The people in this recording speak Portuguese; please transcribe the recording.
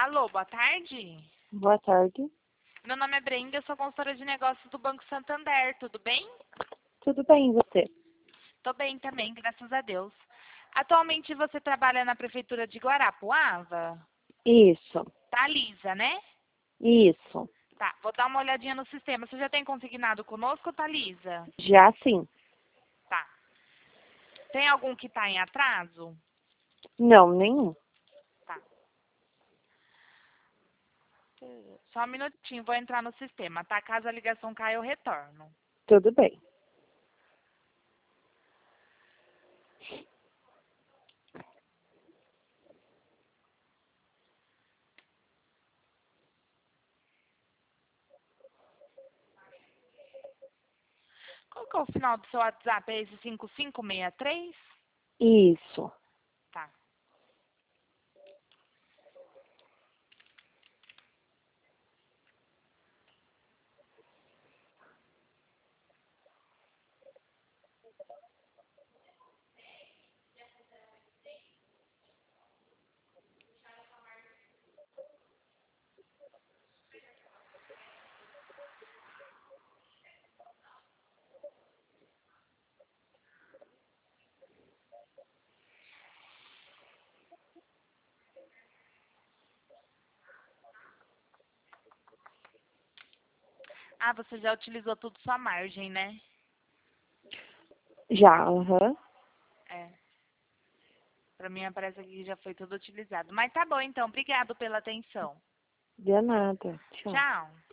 Alô, boa tarde. Boa tarde. Meu nome é Brenda, eu sou consultora de negócios do Banco Santander, tudo bem? Tudo bem, e você? Tô bem também, graças a Deus. Atualmente você trabalha na Prefeitura de Guarapuava? Isso, Thalisa, né? isso. Tá, vou dar uma olhadinha no sistema. Você já tem consignado conosco, Thalisa? Já sim. Tá. Tem algum que tá em atraso? Não, nenhum. Tá. Só um minutinho, vou entrar no sistema, tá? Caso a ligação caia, eu retorno. Tudo bem. Qual que é o final do seu WhatsApp? É esse 5563? Isso. Tá. Ah, você já utilizou tudo sua margem, né? Já, aham. É. Pra mim aparece aqui que já foi tudo utilizado. Mas tá bom então, obrigado pela atenção. De nada. Tchau. Tchau.